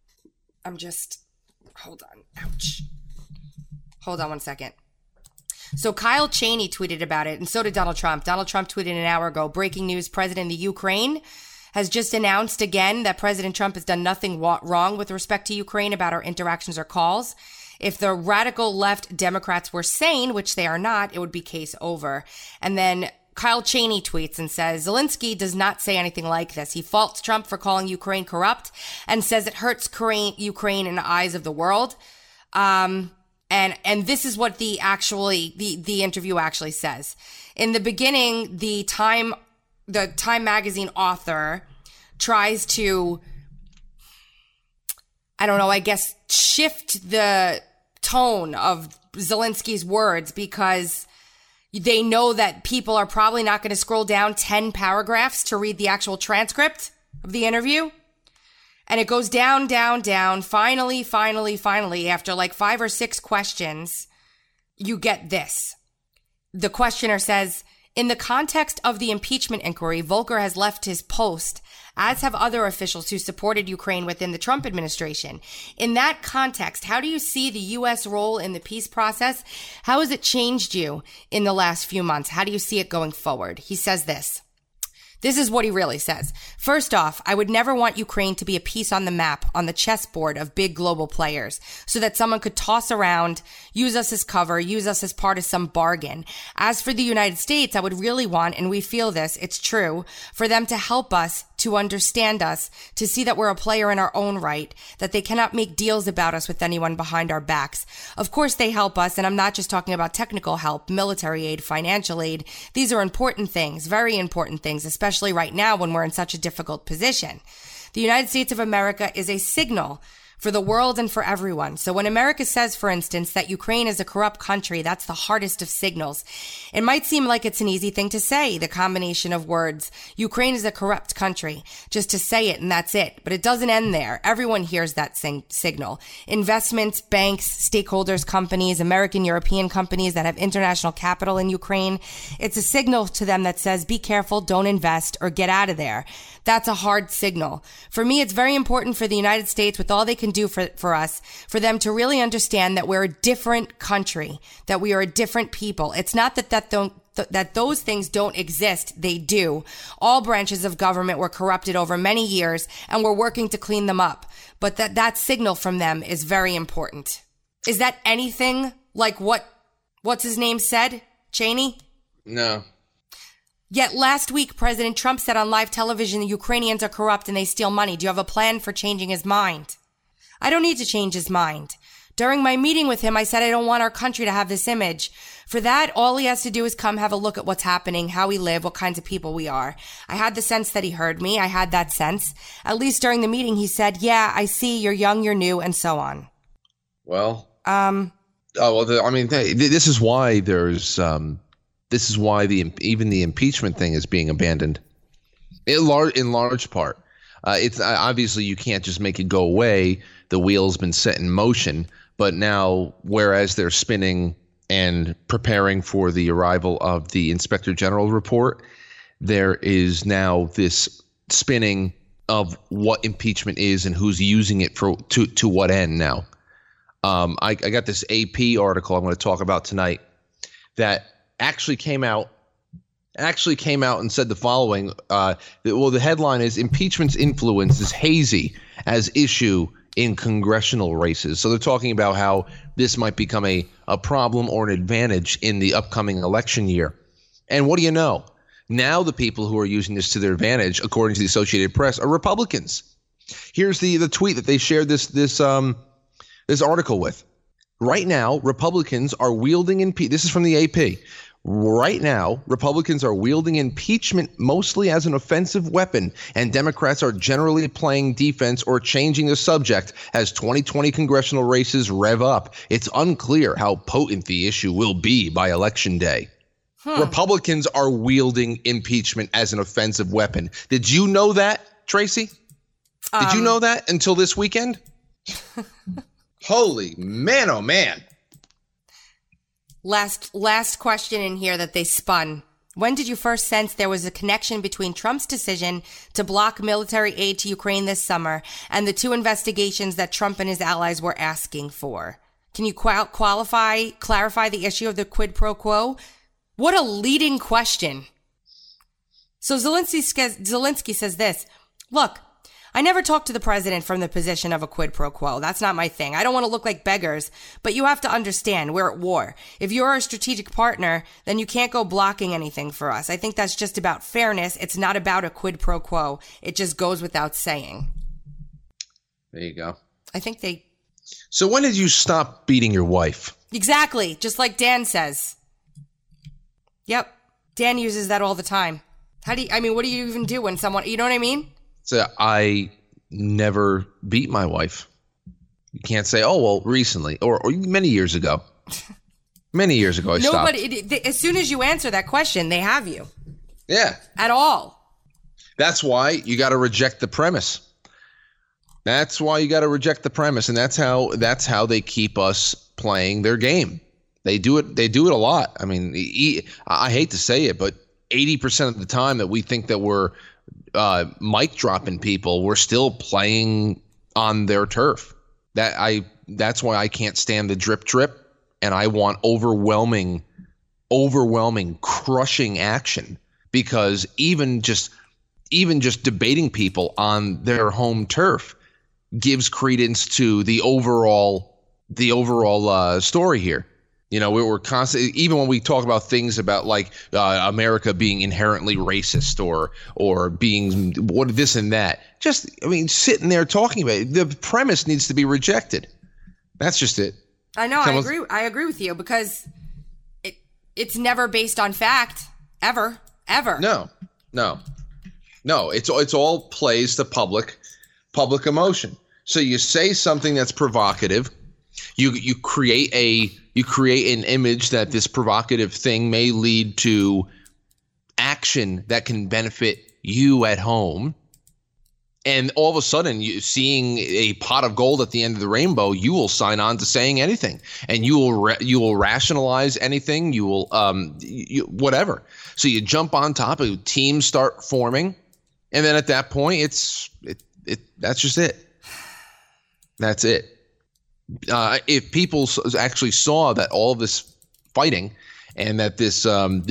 on. Ouch. Hold on one second. So Kyle Cheney tweeted about it, and so did Donald Trump. Donald Trump tweeted an hour ago, breaking news, President of the Ukraine has just announced again that President Trump has done nothing wrong with respect to Ukraine about our interactions or calls. If the radical left Democrats were sane, which they are not, it would be case over. And then Kyle Cheney tweets and says, Zelensky does not say anything like this. He faults Trump for calling Ukraine corrupt and says it hurts Ukraine in the eyes of the world. And this is what the interview actually says. In the beginning, the Time Magazine author tries to, shift the tone of Zelensky's words because they know that people are probably not going to scroll down 10 paragraphs to read the actual transcript of the interview. And it goes down, down, down. Finally, after like 5 or 6 questions, you get this. The questioner says, In the context of the impeachment inquiry, Volker has left his post, as have other officials who supported Ukraine within the Trump administration. In that context, how do you see the U.S. role in the peace process? How has it changed you in the last few months? How do you see it going forward? He says this. This is what he really says. First off, I would never want Ukraine to be a piece on the map, on the chessboard of big global players, so that someone could toss around, use us as cover, use us as part of some bargain. As for the United States, I would really want, and we feel this, it's true, for them to help us, to understand us, to see that we're a player in our own right, that they cannot make deals about us with anyone behind our backs. Of course they help us, and I'm not just talking about technical help, military aid, financial aid. These are important things, very important things, especially right now when we're in such a difficult position. The United States of America is a signal for the world and for everyone. So when America says, for instance, that Ukraine is a corrupt country, that's the hardest of signals. It might seem like it's an easy thing to say, the combination of words, Ukraine is a corrupt country, just to say it and that's it. But it doesn't end there. Everyone hears that signal. Investments, banks, stakeholders, companies, American, European companies that have international capital in Ukraine. It's a signal to them that says, be careful, don't invest, or get out of there. That's a hard signal. For me, it's very important for the United States, with all they can do for us, for them to really understand that we're a different country, that we are a different people. It's not that those things don't exist. They do. All branches of government were corrupted over many years, and we're working to clean them up. But that signal from them is very important. Is that anything like what's his name said? Cheney? No. Yet last week, President Trump said on live television the Ukrainians are corrupt and they steal money. Do you have a plan for changing his mind? I don't need to change his mind. During my meeting with him, I said I don't want our country to have this image. For that, all he has to do is come have a look at what's happening, how we live, what kinds of people we are. I had the sense that he heard me. I had that sense. At least during the meeting, he said, yeah, I see, you're young, you're new, and so on. Well. This is why there's... This is why even the impeachment thing is being abandoned, in large part. It's obviously you can't just make it go away. The wheel's been set in motion, but now, whereas they're spinning and preparing for the arrival of the Inspector General report, there is now this spinning of what impeachment is and who's using it to what end now. I got this AP article I'm going to talk about tonight that actually came out and said the following. The headline is "Impeachment's Influence is Hazy as Issue in Congressional Races." So they're talking about how this might become a problem or an advantage in the upcoming election year. And what do you know? Now the people who are using this to their advantage, according to the Associated Press, are Republicans. Here's the tweet that they shared this article with. Right now, Republicans are wielding this is from the AP. Right now, Republicans are wielding impeachment mostly as an offensive weapon, and Democrats are generally playing defense or changing the subject as 2020 congressional races rev up. It's unclear how potent the issue will be by Election Day. Republicans are wielding impeachment as an offensive weapon. Did you know that, Tracy? Did you know that until this weekend? Holy man, oh man. Last question in here that they spun. When did you first sense there was a connection between Trump's decision to block military aid to Ukraine this summer and the two investigations that Trump and his allies were asking for? Can you clarify the issue of the quid pro quo? What a leading question. So Zelensky says this, look, I never talked to the president from the position of a quid pro quo. That's not my thing. I don't want to look like beggars, but you have to understand we're at war. If you're a strategic partner, then you can't go blocking anything for us. I think that's just about fairness. It's not about a quid pro quo. It just goes without saying. There you go. I think they... So when did you stop beating your wife? Exactly. Just like Dan says. Yep. Dan uses that all the time. What do you even do when someone, you know what I mean? So I never beat my wife. You can't say, oh, well, recently or many years ago. Many years ago, I stopped. But as soon as you answer that question, they have you. Yeah. At all. That's why you got to reject the premise. That's why you got to reject the premise. And that's how they keep us playing their game. They do it a lot. I mean, I hate to say it, but 80% of the time that we think that we're mic dropping people, we're still playing on their turf. That's why I can't stand the drip, and I want overwhelming, crushing action, because even just debating people on their home turf gives credence to the overall story here. You know, we're constantly, even when we talk about things about like America being inherently racist or being what this and that, sitting there talking about it, the premise needs to be rejected. That's just it. I know. I agree with you, because it's never based on fact, ever. No. It's all plays to public emotion. So you say something that's provocative. You create an image that this provocative thing may lead to action that can benefit you at home. And all of a sudden, seeing a pot of gold at the end of the rainbow, you will sign on to saying anything, and you will rationalize anything. You will whatever. So you jump on top of teams, start forming, and then at that point, that's just it. That's it. If people actually saw that all of this fighting and that this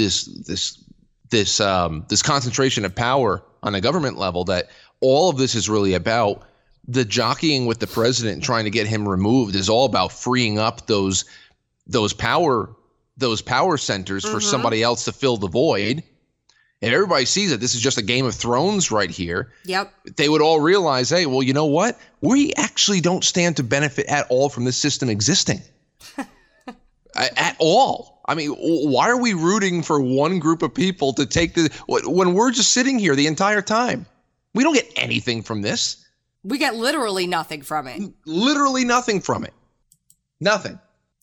concentration of power on a government level, that all of this is really about, the jockeying with the president and trying to get him removed is all about freeing up those power centers for somebody else to fill the void. And everybody sees that this is just a Game of Thrones right here. Yep. They would all realize, hey, well, you know what? We actually don't stand to benefit at all from this system existing. At all. I mean, why are we rooting for one group of people to take when we're just sitting here the entire time? We don't get anything from this. We get literally nothing from it. Literally nothing from it. Nothing.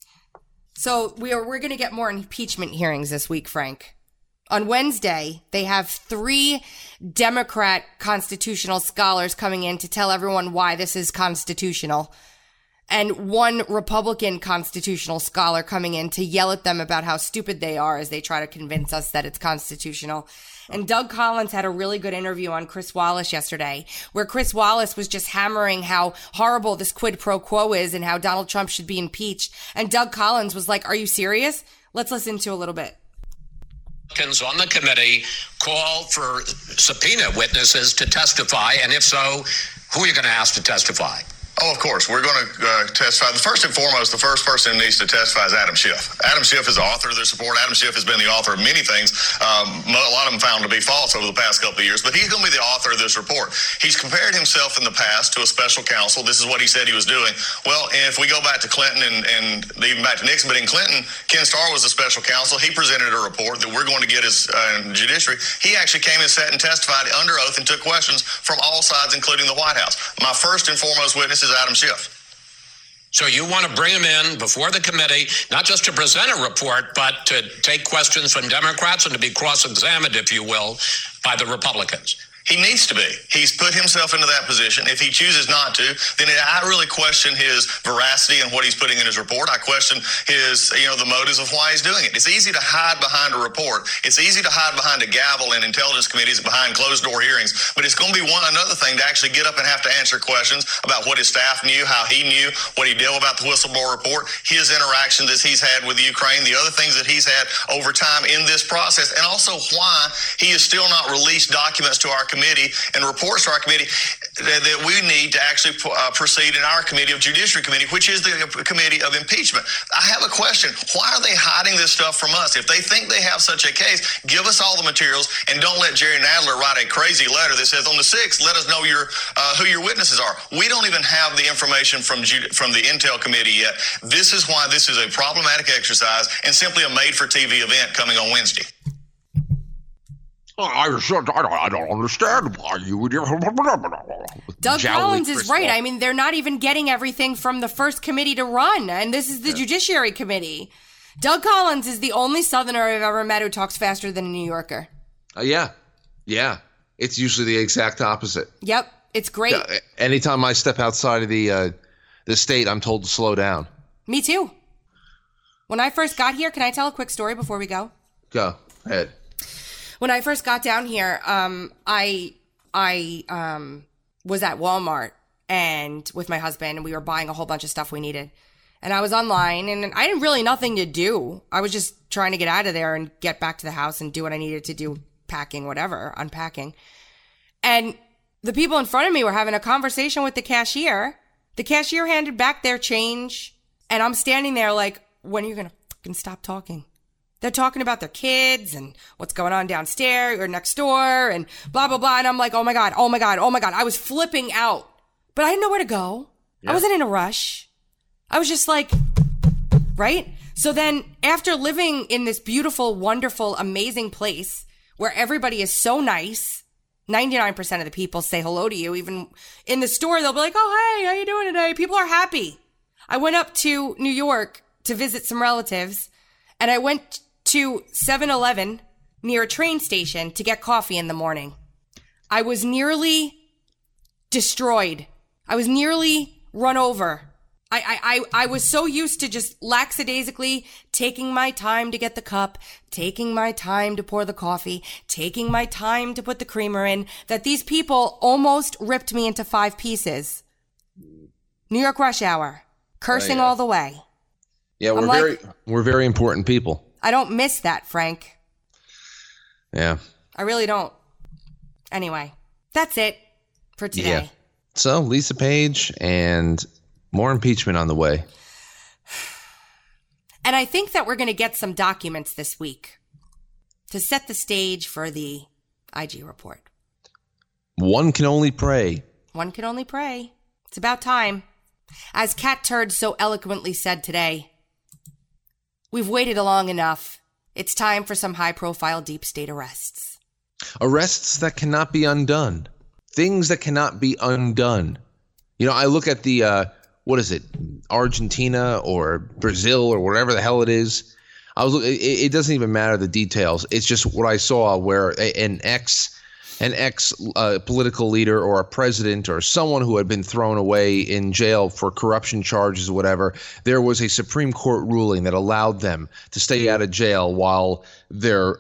So we're going to get more impeachment hearings this week, Frank. On Wednesday, they have 3 Democrat constitutional scholars coming in to tell everyone why this is constitutional, and 1 Republican constitutional scholar coming in to yell at them about how stupid they are as they try to convince us that it's constitutional. And Doug Collins had a really good interview on Chris Wallace yesterday, where Chris Wallace was just hammering how horrible this quid pro quo is and how Donald Trump should be impeached. And Doug Collins was like, "Are you serious?" Let's listen to a little bit. On the committee call for subpoena witnesses to testify, and if so, who are you going to ask to testify? Oh, of course. We're going to testify. First and foremost, the first person who needs to testify is Adam Schiff. Adam Schiff is the author of this report. Adam Schiff has been the author of many things, a lot of them found to be false over the past couple of years, but he's going to be the author of this report. He's compared himself in the past to a special counsel. This is what he said he was doing. Well, if we go back to Clinton and even back to Nixon, but in Clinton, Ken Starr was a special counsel. He presented a report that we're going to get as judiciary. He actually came and sat and testified under oath and took questions from all sides, including the White House. My first and foremost witness is Adam Schiff. So you want to bring him in before the committee, not just to present a report, but to take questions from Democrats and to be cross-examined, if you will, by the Republicans? He needs to be. He's put himself into that position. If he chooses not to, then I really question his veracity and what he's putting in his report. I question his, the motives of why he's doing it. It's easy to hide behind a report. It's easy to hide behind a gavel in intelligence committees, behind closed-door hearings. But it's going to be another thing to actually get up and have to answer questions about what his staff knew, how he knew, what he did about the whistleblower report, his interactions that he's had with Ukraine, the other things that he's had over time in this process, and also why he has still not released documents to our committee and reports to our committee that we need to actually proceed in our committee of Judiciary Committee, which is the committee of impeachment. I have a question. Why are they hiding this stuff from us? If they think they have such a case, give us all the materials and don't let Jerry Nadler write a crazy letter that says on the 6th, let us know who your witnesses are. We don't even have the information from the Intel Committee yet. This is why this is a problematic exercise and simply a made-for-TV event coming on Wednesday. I don't understand why you would. Doug Collins is right. I mean, they're not even getting everything from the first committee to run, and this is the Judiciary Committee. Doug Collins is the only Southerner I've ever met who talks faster than a New Yorker. Yeah. It's usually the exact opposite. Yep, it's great. Anytime I step outside of the state, I'm told to slow down. Me too. When I first got here, can I tell a quick story before we go? Go ahead. When I first got down here, I was at Walmart and with my husband, and we were buying a whole bunch of stuff we needed. And I was online, and I didn't really nothing to do. I was just trying to get out of there and get back to the house and do what I needed to do, packing, whatever, unpacking. And the people in front of me were having a conversation with the cashier. The cashier handed back their change, and I'm standing there like, when are you going to fucking stop talking? They're talking about their kids and what's going on downstairs or next door and blah, blah, blah. And I'm like, oh my God. I was flipping out, but I didn't know where to go. Yeah. I wasn't in a rush. I was just like, right? So then after living in this beautiful, wonderful, amazing place where everybody is so nice, 99% of the people say hello to you. Even in the store, they'll be like, oh, hey, how you doing today? People are happy. I went up to New York to visit some relatives, and I went to 7-Eleven near a train station to get coffee in the morning. I was nearly destroyed. I was nearly run over. I was so used to just lackadaisically taking my time to get the cup, taking my time to pour the coffee, taking my time to put the creamer in, that these people almost ripped me into 5 pieces. New York rush hour, cursing all the way. Yeah, we're very important people. I don't miss that, Frank. Yeah. I really don't. Anyway, that's it for today. Yeah. So, Lisa Page and more impeachment on the way. And I think that we're going to get some documents this week to set the stage for the IG report. One can only pray. One can only pray. It's about time. As Cat Turd so eloquently said today, we've waited long enough. It's time for some high-profile deep state arrests. Arrests that cannot be undone. Things that cannot be undone. You know, I look at the, what is it, Argentina or Brazil or whatever the hell it is. It doesn't even matter the details. It's just what I saw where an ex political leader or a president or someone who had been thrown away in jail for corruption charges or whatever, there was a Supreme Court ruling that allowed them to stay out of jail while their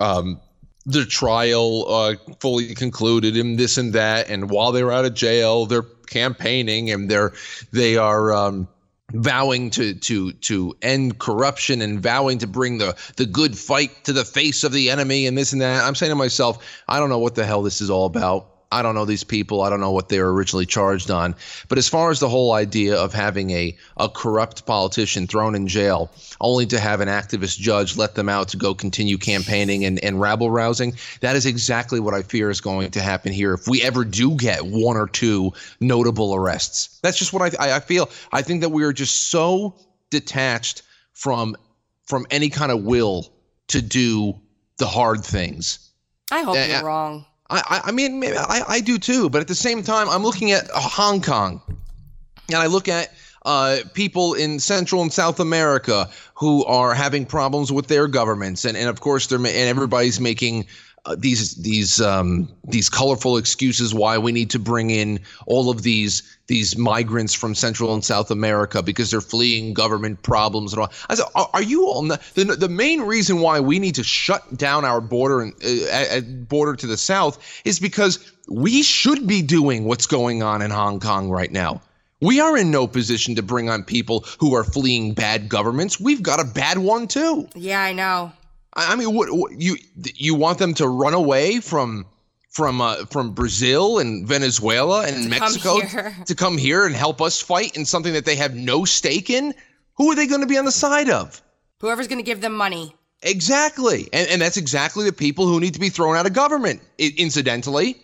trial fully concluded and this and that. And while they were out of jail, they're campaigning and they are vowing to end corruption and vowing to bring the good fight to the face of the enemy and this and that. I'm saying to myself, I don't know what the hell this is all about. I don't know these people. I don't know what they were originally charged on. But as far as the whole idea of having a corrupt politician thrown in jail only to have an activist judge let them out to go continue campaigning and rabble-rousing, that is exactly what I fear is going to happen here if we ever do get 1 or 2 notable arrests. That's just what I feel. I think that we are just so detached from any kind of will to do the hard things. I hope you're wrong. I mean, maybe I do too, but at the same time, I'm looking at Hong Kong, and I look at people in Central and South America who are having problems with their governments, and of course, everybody's making these colorful excuses why we need to bring in all of these migrants from Central and South America because they're fleeing government problems and all. I said, are you all not? The main reason why we need to shut down our border and border to the south is because we should be doing what's going on in Hong Kong right now. We are in no position to bring on people who are fleeing bad governments. We've got a bad one too. Yeah, I know. I mean, what you want them to run away from Brazil and Venezuela and Mexico to come here and help us fight in something that they have no stake in? Who are they going to be on the side of? Whoever's going to give them money. Exactly. And that's exactly the people who need to be thrown out of government, incidentally.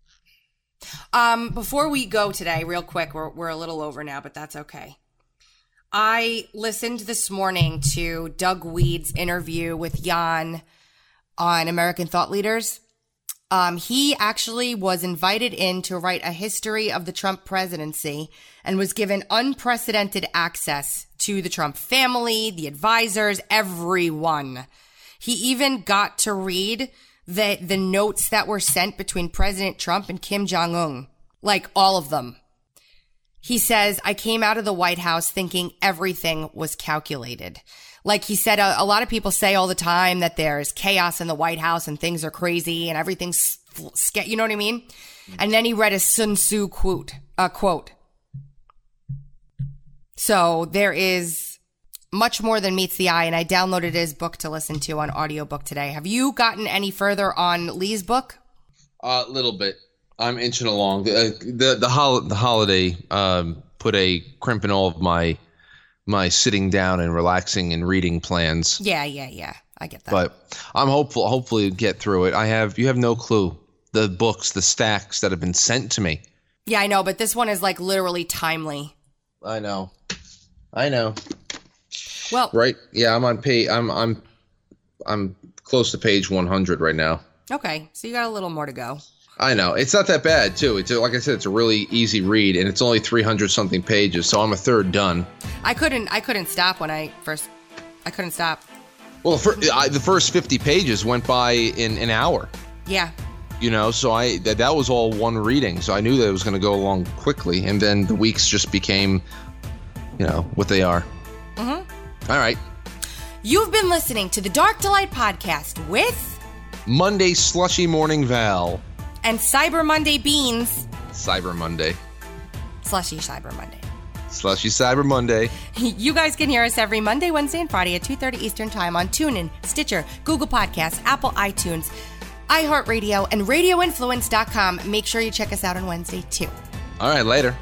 Before we go today, real quick, we're a little over now, but that's okay. I listened this morning to Doug Weed's interview with Jan on American Thought Leaders. He actually was invited in to write a history of the Trump presidency and was given unprecedented access to the Trump family, the advisors, everyone. He even got to read the notes that were sent between President Trump and Kim Jong-un, like all of them. He says, I came out of the White House thinking everything was calculated. Like he said, a lot of people say all the time that there's chaos in the White House and things are crazy and everything's, you know what I mean? And then he read a Sun Tzu quote. So there is much more than meets the eye, and I downloaded his book to listen to on audiobook today. Have you gotten any further on Lee's book? A little bit. I'm inching along. The holiday put a crimp in all of my sitting down and relaxing and reading plans. Yeah. I get that. But I'm hopeful. Hopefully, get through it. You have no clue the books, the stacks that have been sent to me. Yeah, I know, but this one is like literally timely. I know. Well, right. Yeah, I'm on page. I'm close to page 100 right now. Okay, so you got a little more to go. I know. It's not that bad, too. It's like I said, it's a really easy read, and it's only 300-something pages, so I'm a third done. I couldn't stop when I couldn't stop. Well, the first 50 pages went by in an hour. Yeah. You know, so that was all one reading, so I knew that it was going to go along quickly, and then the weeks just became, you know, what they are. Mm-hmm. All right. You've been listening to the Dark Delight Podcast with Monday Slushy Morning Val. And Cyber Monday Beans. Cyber Monday. Slushy Cyber Monday. Slushy Cyber Monday. You guys can hear us every Monday, Wednesday, and Friday at 2:30 Eastern Time on TuneIn, Stitcher, Google Podcasts, Apple iTunes, iHeartRadio, and RadioInfluence.com. Make sure you check us out on Wednesday, too. All right, later.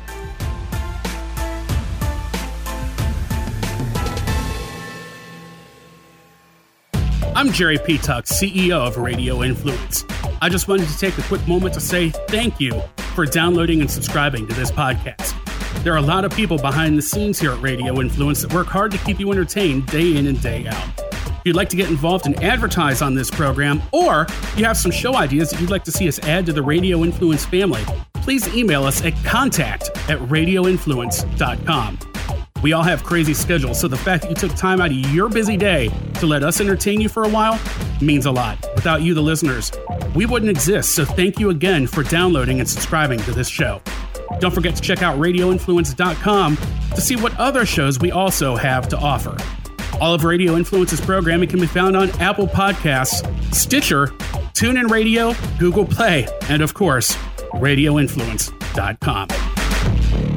I'm Jerry P. Tuck, CEO of Radio Influence. I just wanted to take a quick moment to say thank you for downloading and subscribing to this podcast. There are a lot of people behind the scenes here at Radio Influence that work hard to keep you entertained day in and day out. If you'd like to get involved and advertise on this program, or you have some show ideas that you'd like to see us add to the Radio Influence family, please email us at contact@radioinfluence.com. We all have crazy schedules, so the fact that you took time out of your busy day to let us entertain you for a while means a lot. Without you, the listeners, we wouldn't exist, so thank you again for downloading and subscribing to this show. Don't forget to check out RadioInfluence.com to see what other shows we also have to offer. All of Radio Influence's programming can be found on Apple Podcasts, Stitcher, TuneIn Radio, Google Play, and of course, RadioInfluence.com.